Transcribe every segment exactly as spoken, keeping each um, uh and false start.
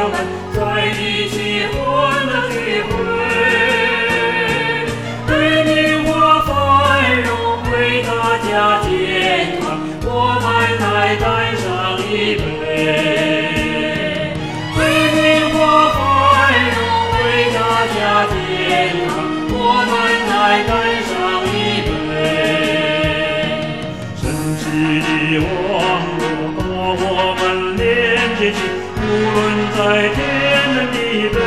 们在一起欢乐聚会，对你我繁荣，为大家健康，我们来干上一杯。对你我繁荣，为大家健康，我们来干上一杯。神奇的网络把我们连接起，无论在天南地北，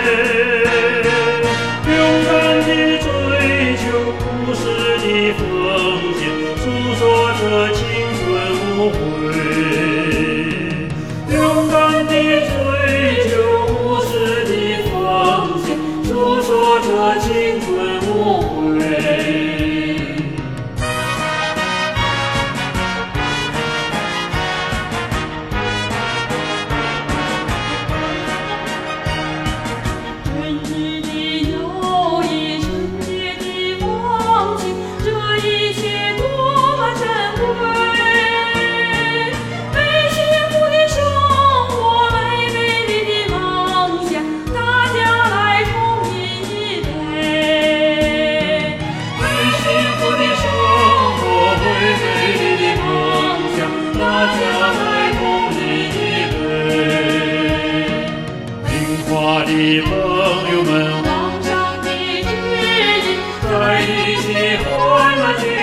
勇敢的追求，不实的奉献，诉说着青春无悔。勇敢的追求，不实的奉献，诉说着青春无悔。的朋友们， 网上的指引， 在一起欢乐聚